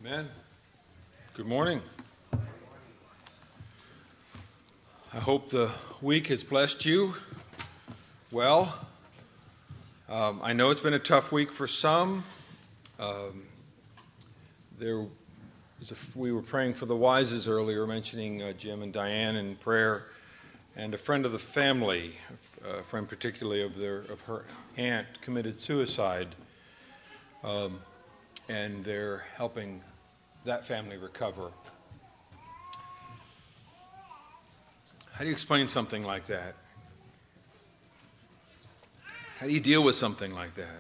Amen. Good morning. I hope the week has blessed you well. I know it's been a tough week for some. We were praying for the Wises earlier, mentioning Jim and Diane in prayer, and a friend of the family, a friend particularly of her aunt, committed suicide, and they're helping that family recover. How do you explain something like that? How do you deal with something like that?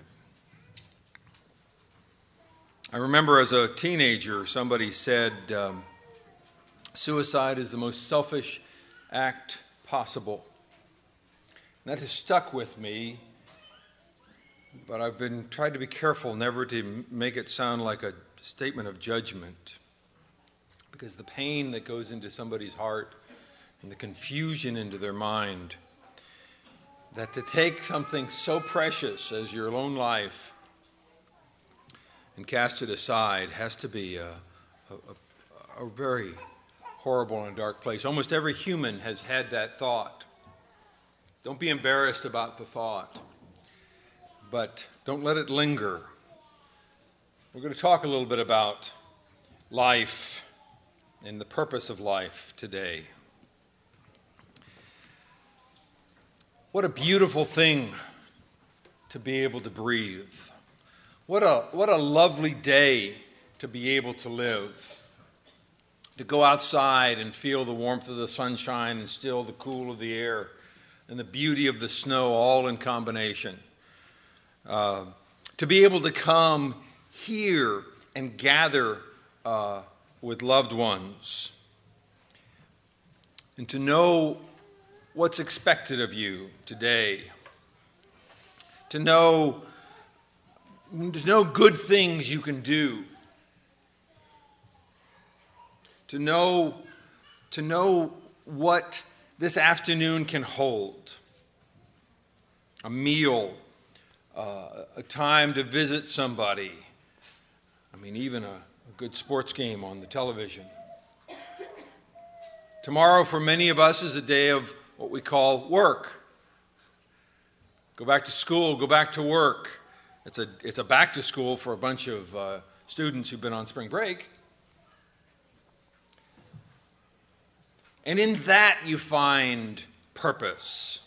I remember as a teenager, somebody said, suicide is the most selfish act possible. And that has stuck with me, but I've been trying to be careful never to make it sound like a statement of judgment, because the pain that goes into somebody's heart and the confusion into their mind, that to take something so precious as your own life and cast it aside has to be a very horrible and dark place. Almost every human has had that thought. Don't be embarrassed about the thought, but don't let it linger. We're going to talk a little bit about life and the purpose of life today. What a beautiful thing to be able to breathe. What a lovely day to be able to live. To go outside and feel the warmth of the sunshine and still the cool of the air and the beauty of the snow all in combination. To be able to come here and gather with loved ones. And to know what's expected of you today. To know there's no good things you can do. To know what this afternoon can hold. A meal, a time to visit somebody. Even a good sports game on the television. Tomorrow for many of us is a day of what we call work. Go back to school, go back to work. It's a back to school for a bunch of students who've been on spring break. And in that you find purpose.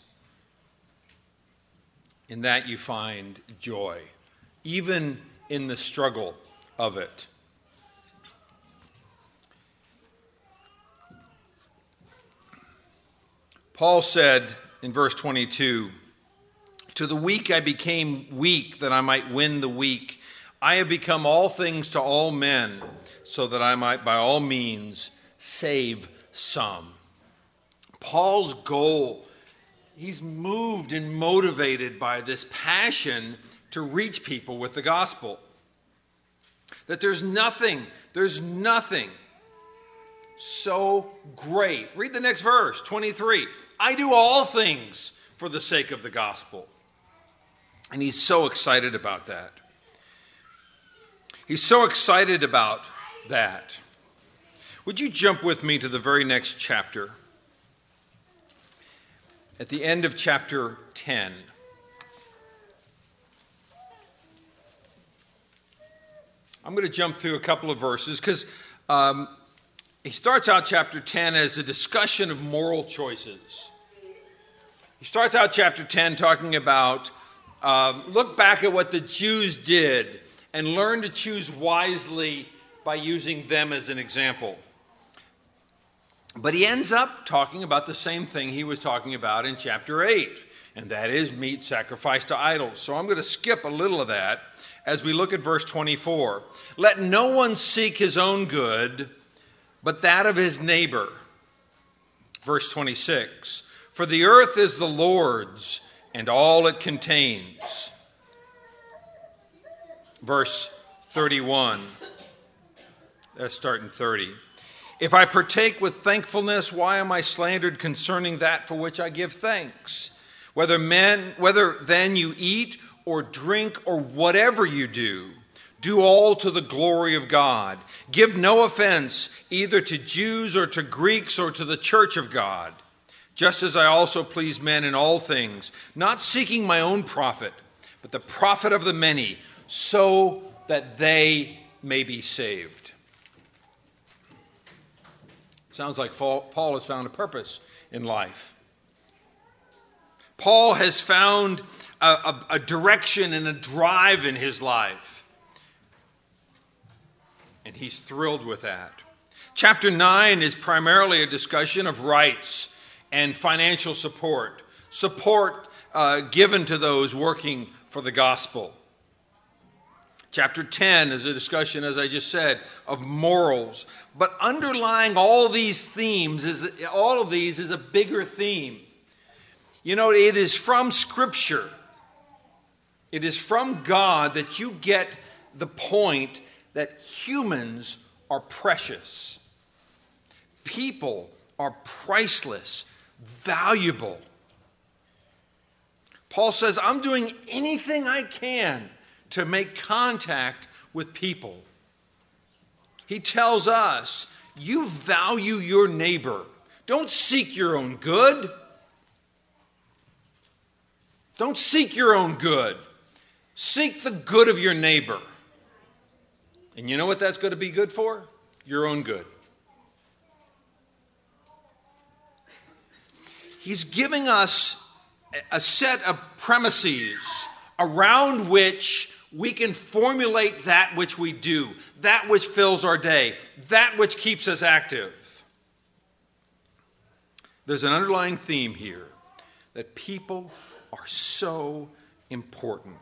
In that you find joy, even in the struggle of it. Paul said in verse 22, "To the weak I became weak, that I might win the weak. I have become all things to all men, so that I might by all means save some." Paul's goal, he's moved and motivated by this passion to reach people with the gospel. That there's nothing so great. Read the next verse, 23. I do all things for the sake of the gospel. And he's so excited about that. He's so excited about that. Would you jump with me to the very next chapter? At the end of chapter 10. I'm going to jump through a couple of verses because he starts out chapter 10 as a discussion of moral choices. He starts out chapter 10 talking about look back at what the Jews did and learn to choose wisely by using them as an example. But he ends up talking about the same thing he was talking about in chapter 8, and that is meat sacrificed to idols. So I'm going to skip a little of that as we look at verse 24. Let no one seek his own good, but that of his neighbor. Verse 26. For the earth is the Lord's and all it contains. Verse 31. Let's start in 30. If I partake with thankfulness, why am I slandered concerning that for which I give thanks? Whether then you eat or drink or whatever you do, Do all to the glory of God. Give no offense either to Jews or to Greeks or to the church of God, just as I also please men in all things, not seeking my own profit, but the profit of the many, so that they may be saved. Sounds like Paul has found a purpose in life. Paul has found a direction and a drive in his life. And he's thrilled with that. Chapter 9 is primarily a discussion of rights and financial support. Support given to those working for the gospel. Chapter 10 is a discussion, as I just said, of morals. But underlying all of these is a bigger theme. You know, it is from Scripture. It is from God that you get the point that humans are precious. People are priceless, valuable. Paul says, I'm doing anything I can to make contact with people. He tells us, you value your neighbor. Don't seek your own good. Don't seek your own good. Seek the good of your neighbor. And you know what that's going to be good for? Your own good. He's giving us a set of premises around which we can formulate that which we do, that which fills our day, that which keeps us active. There's an underlying theme here that people are so important.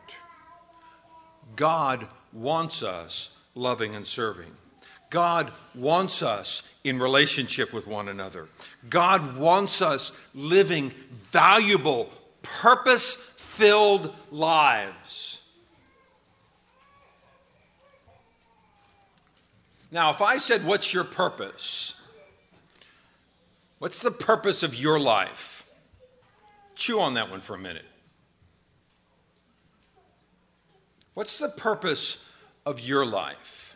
God wants us loving and serving. God wants us in relationship with one another. God wants us living valuable, purpose-filled lives. Now, if I said, what's your purpose? What's the purpose of your life? Chew on that one for a minute. What's the purpose of your life?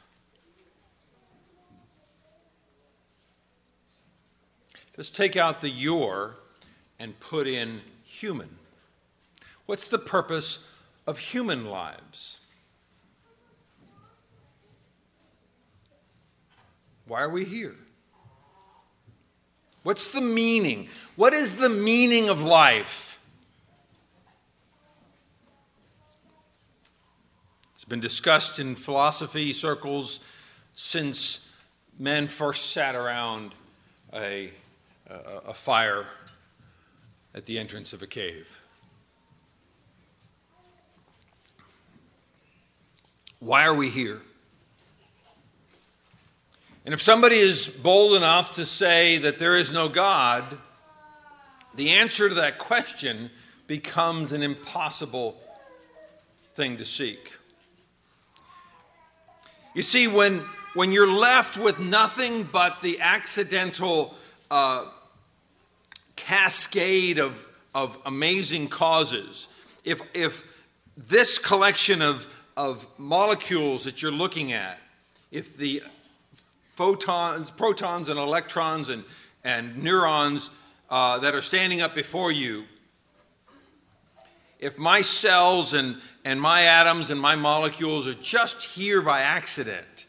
Let's take out the your and put in human. What's the purpose of human lives? Why are we here? What's the meaning? What is the meaning of life? It's been discussed in philosophy circles since men first sat around a fire at the entrance of a cave. Why are we here? And if somebody is bold enough to say that there is no God, the answer to that question becomes an impossible thing to seek. You see, when you're left with nothing but the accidental cascade of amazing causes, if this collection of molecules that you're looking at, if the protons and electrons and neurons that are standing up before you, if my cells and my atoms and my molecules are just here by accident,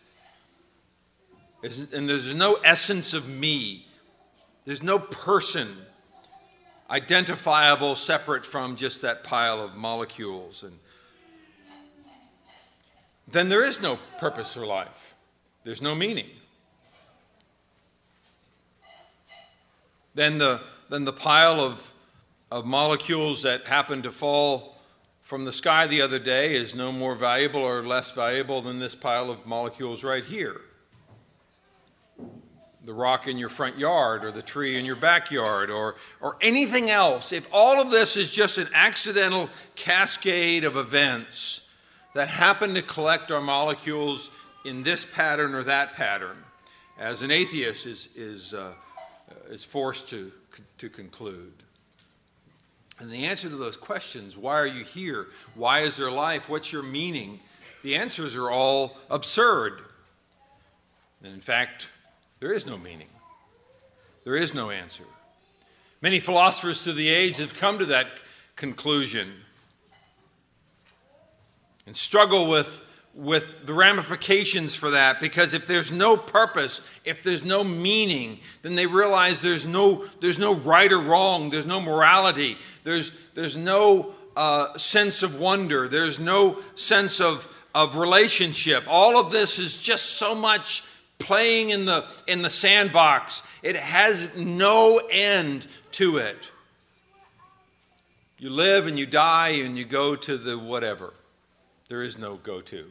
and there's no essence of me, there's no person identifiable separate from just that pile of molecules, and then there is no purpose for life. There's no meaning. Then the pile of molecules that happened to fall from the sky the other day is no more valuable or less valuable than this pile of molecules right here. The rock in your front yard or the tree in your backyard or anything else. If all of this is just an accidental cascade of events that happen to collect our molecules in this pattern or that pattern, as an atheist is forced to conclude. And the answer to those questions, why are you here? Why is there life? What's your meaning? the answers are all absurd. And in fact, there is no meaning. There is no answer. Many philosophers through the age have come to that conclusion and struggle with the ramifications for that, because if there's no purpose, if there's no meaning, then they realize there's no right or wrong, there's no morality, there's no sense of wonder, there's no sense of relationship. All of this is just so much playing in the sandbox. It has no end to it. You live and you die and you go to the whatever. There is no go-to.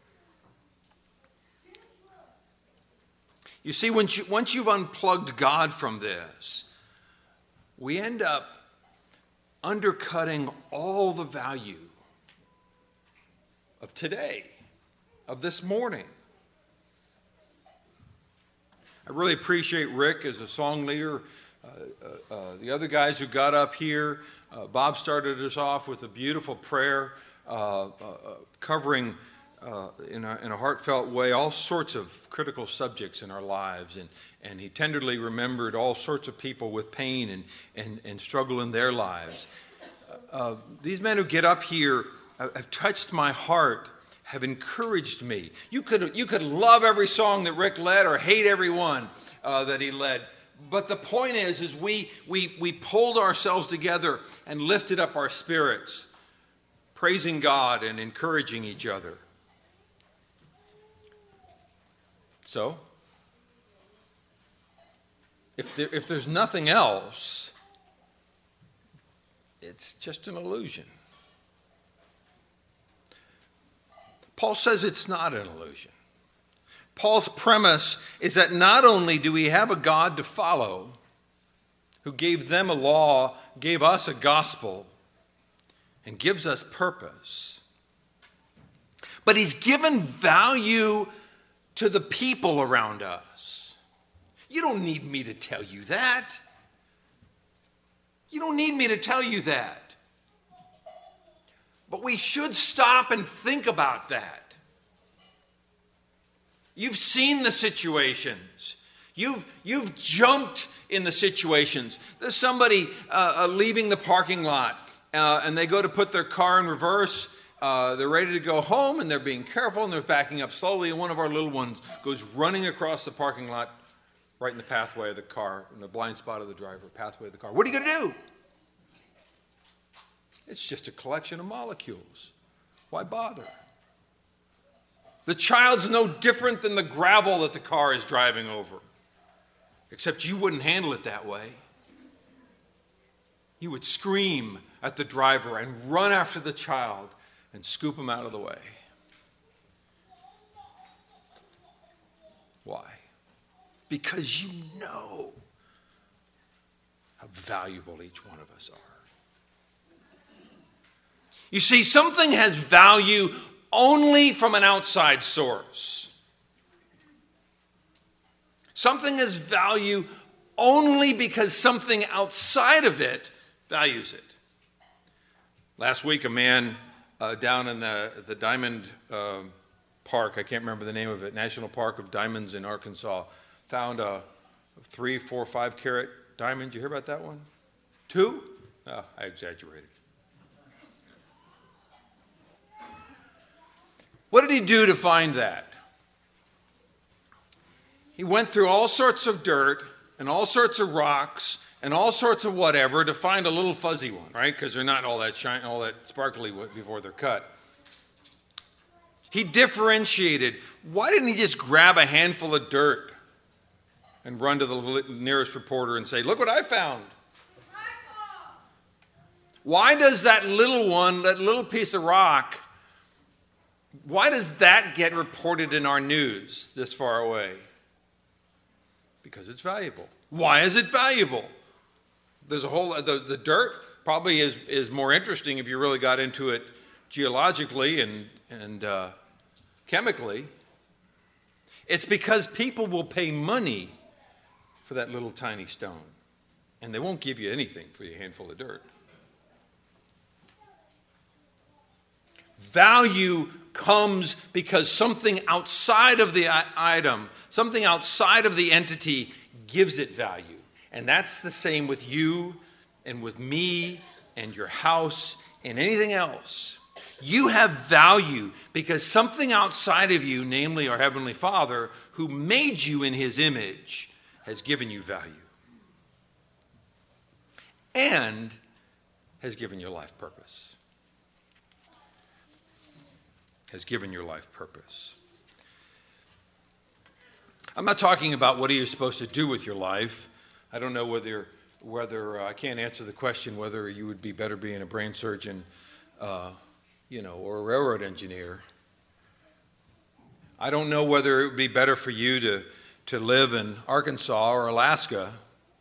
You see, once you've unplugged God from this, we end up undercutting all the value of today, of this morning. I really appreciate Rick as a song leader. The other guys who got up here, Bob started us off with a beautiful prayer covering in a heartfelt way all sorts of critical subjects in our lives, and he tenderly remembered all sorts of people with pain and struggle in their lives. These men who get up here have touched my heart, have encouraged me. You could love every song that Rick led or hate every one that he led, but the point is we pulled ourselves together and lifted up our spirits, praising God and encouraging each other. So, if there's nothing else, it's just an illusion. Paul says it's not an illusion. Paul's premise is that not only do we have a God to follow, who gave them a law, gave us a gospel, and gives us purpose, but he's given value to the people around us. You don't need me to tell you that. You don't need me to tell you that. But we should stop and think about that. You've seen the situations. You've jumped in the situations. There's somebody leaving the parking lot, and they go to put their car in reverse. They're ready to go home, and they're being careful, and they're backing up slowly, and one of our little ones goes running across the parking lot right in the pathway of the car, in the blind spot of the driver, pathway of the car. What are you going to do? It's just a collection of molecules. Why bother? The child's no different than the gravel that the car is driving over, except you wouldn't handle it that way. You would scream at the driver and run after the child and scoop him out of the way. Why? Because you know how valuable each one of us are. You see, something has value only from an outside source. Something has value only because something outside of it values it. Last week, a man down in the Diamond Park, I can't remember the name of it, National Park of Diamonds in Arkansas, found a 3, 4, 5 carat diamond. Did you hear about that one? 2? Oh, I exaggerated. What did he do to find that? He went through all sorts of dirt and all sorts of rocks and all sorts of whatever to find a little fuzzy one, right? Because they're not all that shiny, all that sparkly before they're cut. He differentiated. Why didn't he just grab a handful of dirt and run to the nearest reporter and say, "Look what I found"? Why does that little one, that little piece of rock, why does that get reported in our news this far away? Because it's valuable. Why is it valuable? There's a whole, the dirt probably is more interesting if you really got into it geologically and chemically. It's because people will pay money for that little tiny stone, and they won't give you anything for your handful of dirt. Value comes because something outside of the item, something outside of the entity gives it value. And that's the same with you and with me and your house and anything else. You have value because something outside of you, namely our Heavenly Father, who made you in His image, has given you value. And has given your life purpose. Has given your life purpose. I'm not talking about what are you supposed to do with your life. I don't know whether I can't answer the question whether you would be better being a brain surgeon, or a railroad engineer. I don't know whether it would be better for you to live in Arkansas or Alaska.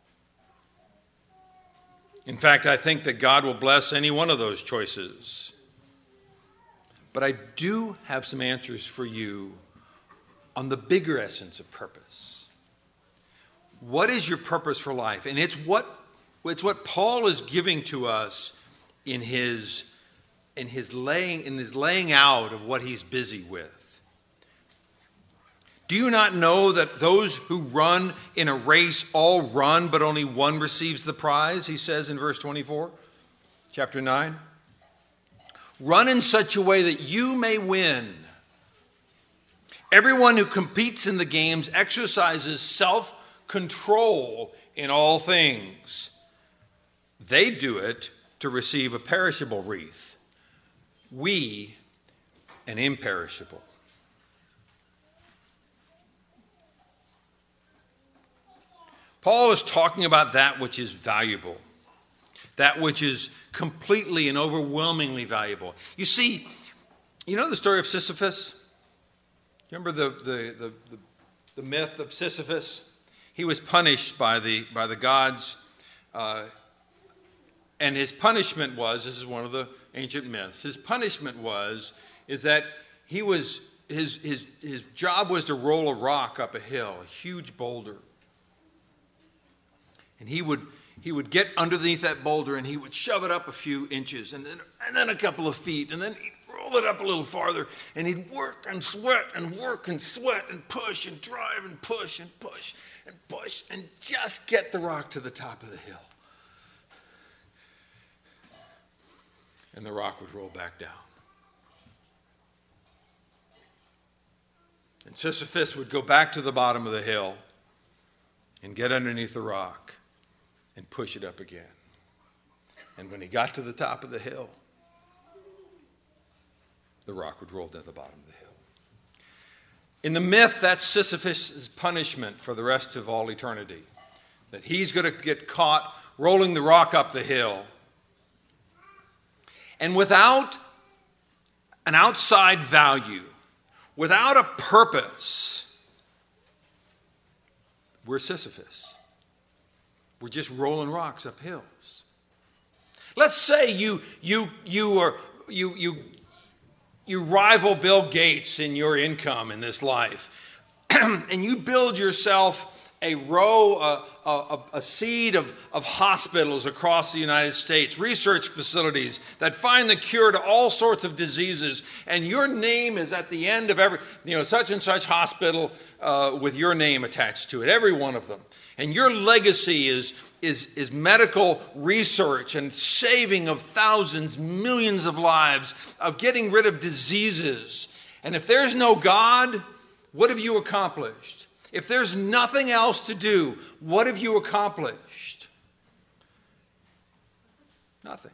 In fact, I think that God will bless any one of those choices. But I do have some answers for you on the bigger essence of purpose. What is your purpose for life? And it's what Paul is giving to us in his laying out of what he's busy with. Do you not know that those who run in a race all run, but only one receives the prize? He says in verse 24, chapter 9. Run in such a way that you may win. Everyone who competes in the games exercises self-control in all things. They do it to receive a perishable wreath. We, an imperishable. Paul is talking about that which is valuable, that which is completely and overwhelmingly valuable. You see, you know the story of Sisyphus? Remember the myth of Sisyphus? He was punished by the gods, and his punishment was, this is one of the ancient myths, his punishment is that his job was to roll a rock up a hill, a huge boulder. And he would get underneath that boulder and he would shove it up a few inches and then a couple of feet, and then he'd roll it up a little farther, and he'd work and sweat and work and sweat and push and drive and push and push and push and just get the rock to the top of the hill. And the rock would roll back down. And Sisyphus would go back to the bottom of the hill and get underneath the rock and push it up again. And when he got to the top of the hill, the rock would roll to the bottom of the hill. In the myth, that's Sisyphus' punishment for the rest of all eternity. That he's going to get caught rolling the rock up the hill. And without an outside value, without a purpose, we're Sisyphus. We're just rolling rocks up hills. Let's say you rival Bill Gates in your income in this life, and you build yourself a seed of hospitals across the United States, research facilities that find the cure to all sorts of diseases, and your name is at the end of every, such and such hospital with your name attached to it, every one of them. And your legacy is medical research and saving of thousands, millions of lives, of getting rid of diseases. And if there's no God, what have you accomplished? If there's nothing else to do, what have you accomplished? Nothing.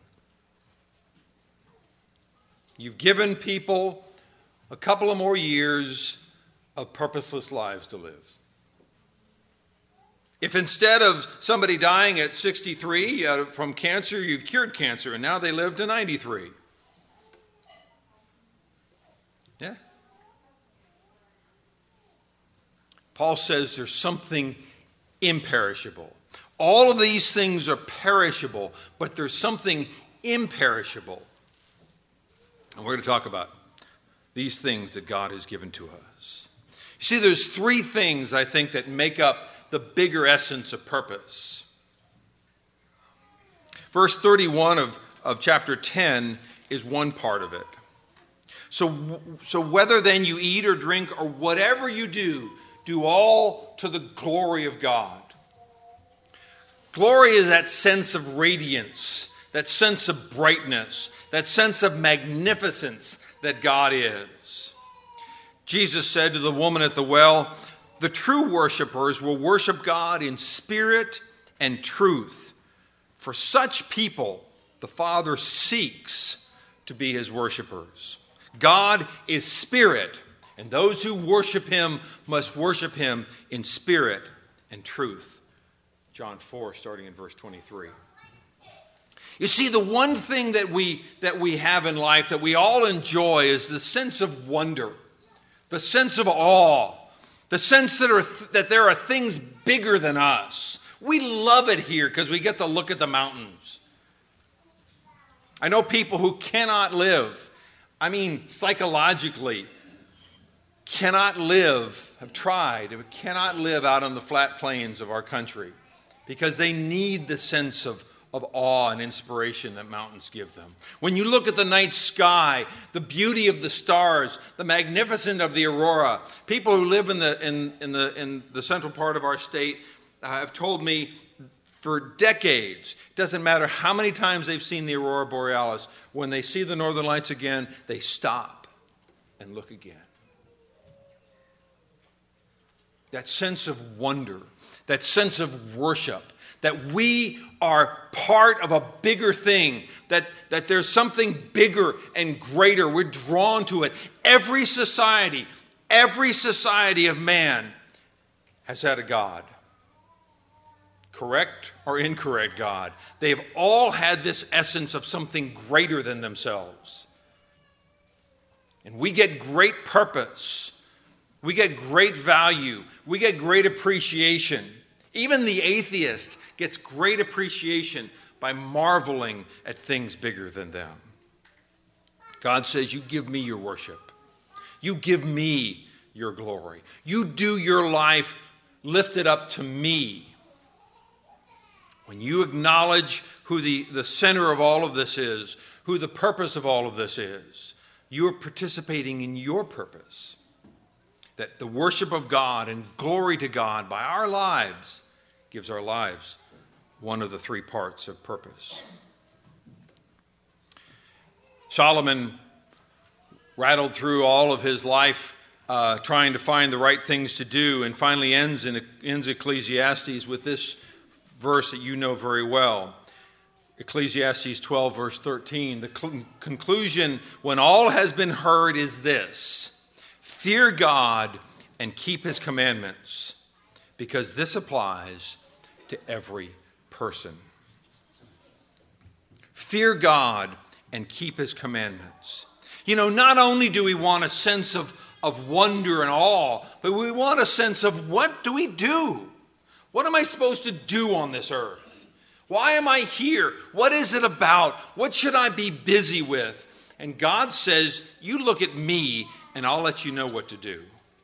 You've given people a couple of more years of purposeless lives to live. If instead of somebody dying at 63 from cancer, you've cured cancer, and now they live to 93. Yeah. Paul says there's something imperishable. All of these things are perishable, but there's something imperishable. And we're going to talk about these things that God has given to us. You see, there's three things, I think, that make up the bigger essence of purpose. Verse 31 of chapter 10 is one part of it. So whether then you eat or drink or whatever you do all to the glory of God. Glory is that sense of radiance, that sense of brightness, that sense of magnificence that God is. Jesus said to the woman at the well, the true worshipers will worship God in spirit and truth. For such people, the Father seeks to be his worshipers. God is spirit, and those who worship him must worship him in spirit and truth. John 4, starting in verse 23. You see, the one thing that we have in life that we all enjoy is the sense of wonder, the sense of awe, the sense that there are things bigger than us. We love it here because we get to look at the mountains. I know people who cannot live, psychologically, cannot live, have tried, but cannot live out on the flat plains of our country because they need the sense of awe and inspiration that mountains give them. When you look at the night sky, the beauty of the stars, the magnificence of the aurora, people who live in the central part of our state have told me for decades, it doesn't matter how many times they've seen the aurora borealis, when they see the northern lights again, they stop and look again. That sense of wonder, that sense of worship, that we are part of a bigger thing, that there's something bigger and greater. We're drawn to it. Every society of man has had a God. Correct or incorrect God. They've all had this essence of something greater than themselves. And we get great purpose. We get great value. We get great appreciation. Even the atheist gets great appreciation by marveling at things bigger than them. God says, you give me your worship. You give me your glory. You do your life lifted up to me. When you acknowledge who the center of all of this is, who the purpose of all of this is, you are participating in your purpose. That the worship of God and glory to God by our lives gives our lives one of the three parts of purpose. Solomon rattled through all of his life trying to find the right things to do, and finally ends Ecclesiastes with this verse that you know very well. Ecclesiastes 12, verse 13. The conclusion, when all has been heard, is this: fear God and keep his commandments, because this applies to every person. Fear God and keep his commandments. You know, not only do we want a sense of wonder and awe, but we want a sense of what do we do? What am I supposed to do on this earth? Why am I here? What is it about? What should I be busy with? And God says, you look at me and I'll let you know what to do.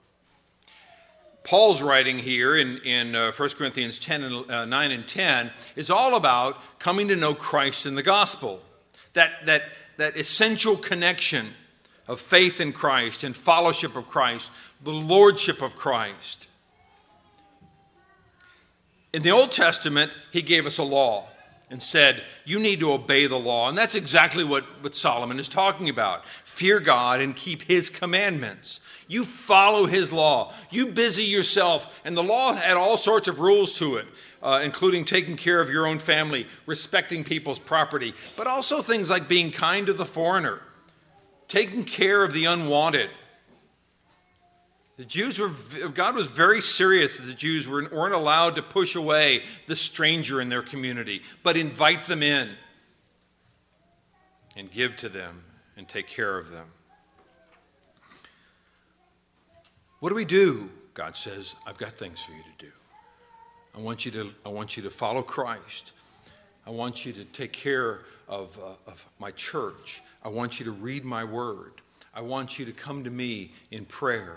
Paul's writing here in 1 Corinthians 9 and 10 is all about coming to know Christ in the gospel. That essential connection of faith in Christ and fellowship of Christ, the lordship of Christ. In the Old Testament, he gave us a law and said, you need to obey the law. And that's exactly what Solomon is talking about. Fear God and keep his commandments. You follow his law. You busy yourself. And the law had all sorts of rules to it, including taking care of your own family, respecting people's property, but also things like being kind to the foreigner, taking care of the unwanted. God was very serious that the Jews weren't allowed to push away the stranger in their community, but invite them in and give to them and take care of them. What do we do? God says, I've got things for you to do. I want you to follow Christ. I want you to take care of my church. I want you to read my word. I want you to come to me in prayer.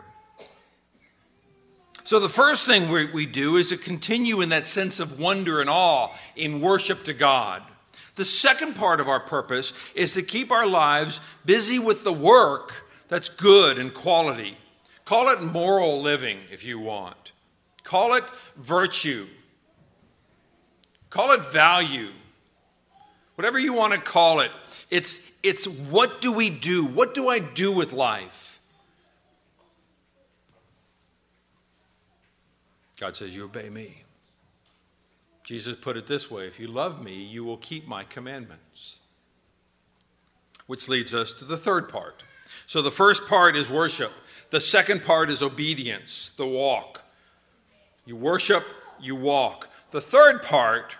So the first thing we do is to continue in that sense of wonder and awe in worship to God. The second part of our purpose is to keep our lives busy with the work that's good and quality. Call it moral living if you want. Call it virtue. Call it value. Whatever you want to call it. It's what do we do? What do I do with life? God says, you obey me. Jesus put it this way, if you love me, you will keep my commandments. Which leads us to the third part. So the first part is worship. The second part is obedience, the walk. You worship, you walk. The third part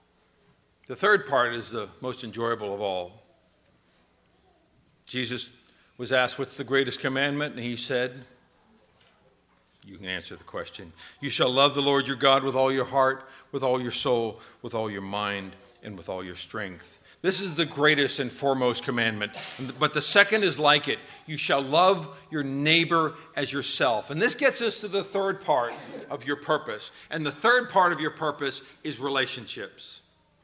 is the most enjoyable of all. Jesus was asked, what's the greatest commandment? And he said, you can answer the question. You shall love the Lord your God with all your heart, with all your soul, with all your mind, and with all your strength. This is the greatest and foremost commandment. But the second is like it. You shall love your neighbor as yourself. And this gets us to the third part of your purpose. And the third part of your purpose is relationships.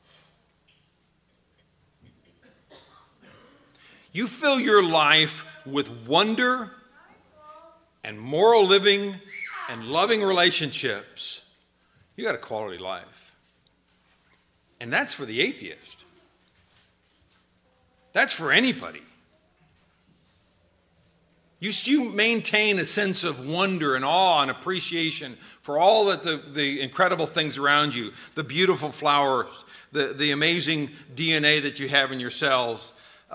You fill your life with wonder and moral living and loving relationships. You got a quality life. And that's for the atheist. That's for anybody. You maintain a sense of wonder and awe and appreciation for all that the incredible things around you, the beautiful flowers, the amazing DNA that you have in your cells,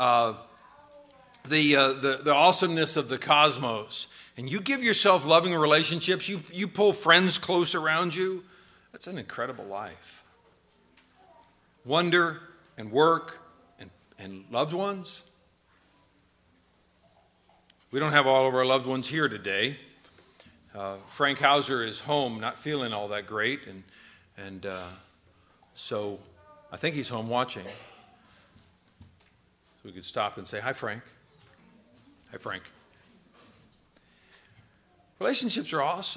the awesomeness of the cosmos. And you give yourself loving relationships, you pull friends close around you. That's an incredible life. Wonder and work and loved ones. We don't have all of our loved ones here today. Frank Hauser is home, not feeling all that great, and so I think he's home watching. So we could stop and say, hi, Frank. Hi, Frank. Relationships are awesome.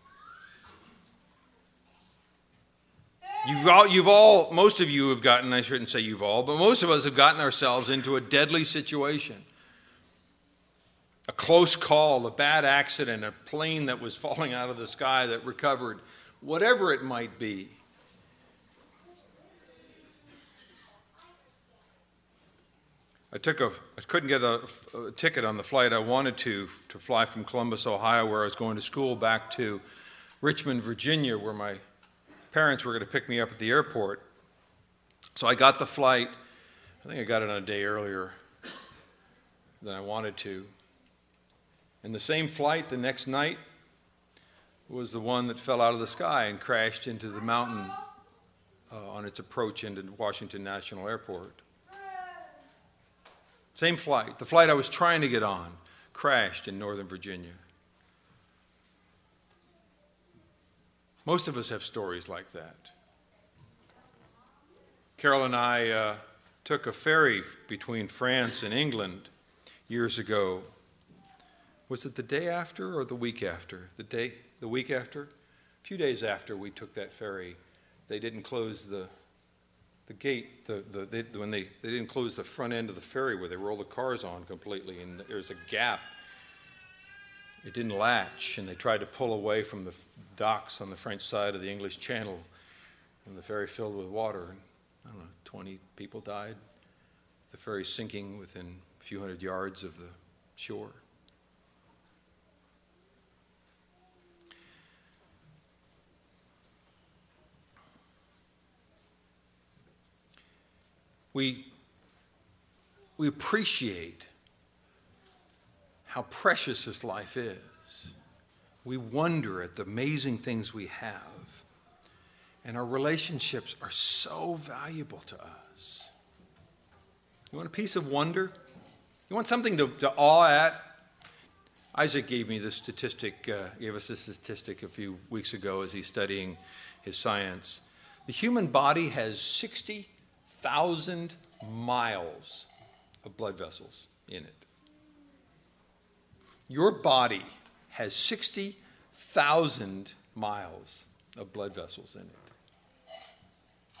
Most of you have gotten, I shouldn't say you've all, but most of us have gotten ourselves into a deadly situation. A close call, a bad accident, a plane that was falling out of the sky that recovered, whatever it might be. I couldn't get a ticket on the flight I wanted to fly from Columbus, Ohio, where I was going to school, back to Richmond, Virginia, where my parents were going to pick me up at the airport. So I got the flight. I think I got it on a day earlier than I wanted to. And the same flight the next night was the one that fell out of the sky and crashed into the mountain on its approach into Washington National Airport. Same flight. The flight I was trying to get on crashed in Northern Virginia. Most of us have stories like that. Carol and I took a ferry between France and England years ago. Was it the day after or the week after? The week after? A few days after we took that ferry, they didn't close the gate. They didn't close the front end of the ferry where they roll the cars on completely, and there's a gap. It didn't latch, and they tried to pull away from the docks on the French side of the English Channel, and the ferry filled with water. And, 20 people died. The ferry sinking within a few hundred yards of the shore. We appreciate how precious this life is. We wonder at the amazing things we have. And our relationships are so valuable to us. You want a piece of wonder? You want something to awe at? Isaac gave me this statistic, gave us this statistic a few weeks ago as he's studying his science. The human body has 60,000 miles of blood vessels in it. Your body has 60,000 miles of blood vessels in it.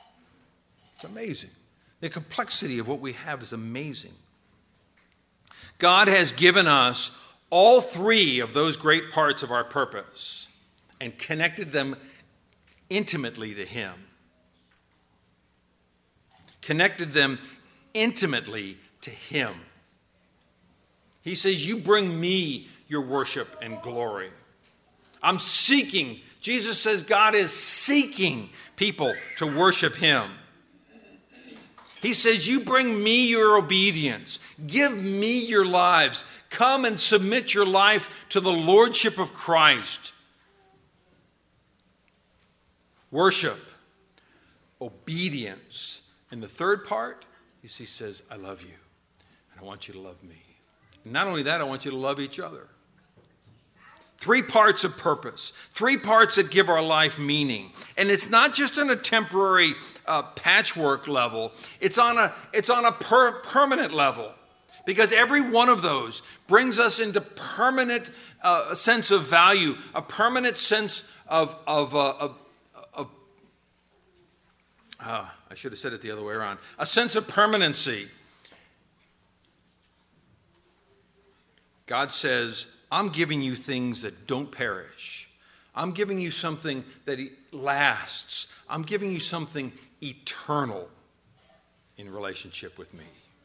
It's amazing. The complexity of what we have is amazing. God has given us all three of those great parts of our purpose and connected them intimately to Him. Connected them intimately to Him. He says, you bring me your worship and glory. I'm seeking. Jesus says God is seeking people to worship Him. He says, you bring me your obedience. Give me your lives. Come and submit your life to the lordship of Christ. Worship, obedience. And the third part, he says, I love you. And I want you to love me. And not only that, I want you to love each other. Three parts of purpose. Three parts that give our life meaning. And it's not just on a temporary patchwork level. It's on a permanent level. Because every one of those brings us into permanent sense of value, a permanent sense of I should have said it the other way around. A sense of permanency. God says, I'm giving you things that don't perish. I'm giving you something that lasts. I'm giving you something eternal in relationship with me.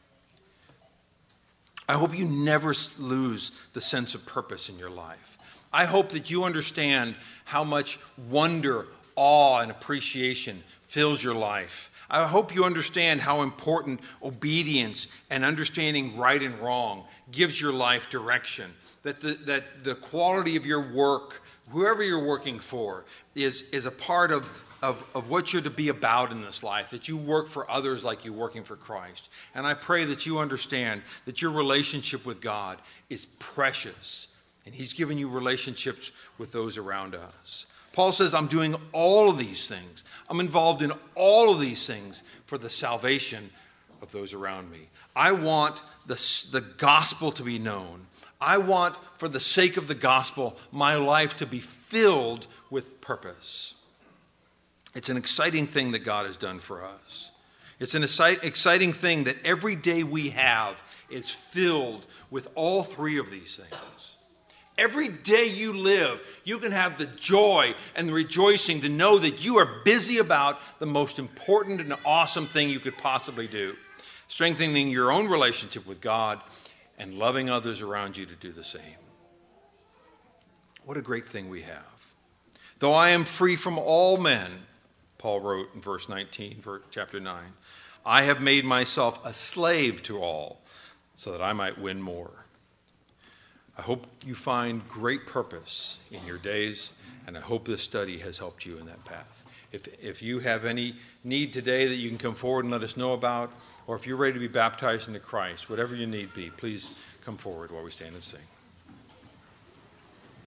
I hope you never lose the sense of purpose in your life. I hope that you understand how much wonder, awe, and appreciation fills your life. I hope you understand how important obedience and understanding right and wrong gives your life direction. That the quality of your work, whoever you're working for, is a part of what you're to be about in this life. That you work for others like you're working for Christ. And I pray that you understand that your relationship with God is precious. And He's given you relationships with those around us. Paul says, I'm doing all of these things. I'm involved in all of these things for the salvation of those around me. I want the gospel to be known. I want, for the sake of the gospel, my life to be filled with purpose. It's an exciting thing that God has done for us. It's an exciting thing that every day we have is filled with all three of these things. Every day you live, you can have the joy and the rejoicing to know that you are busy about the most important and awesome thing you could possibly do. Strengthening your own relationship with God and loving others around you to do the same. What a great thing we have. Though I am free from all men, Paul wrote in verse 19, chapter 9, I have made myself a slave to all so that I might win more. I hope you find great purpose in your days, and I hope this study has helped you in that path. If you have any need today that you can come forward and let us know about, or if you're ready to be baptized into Christ, whatever your need be, please come forward while we stand and sing.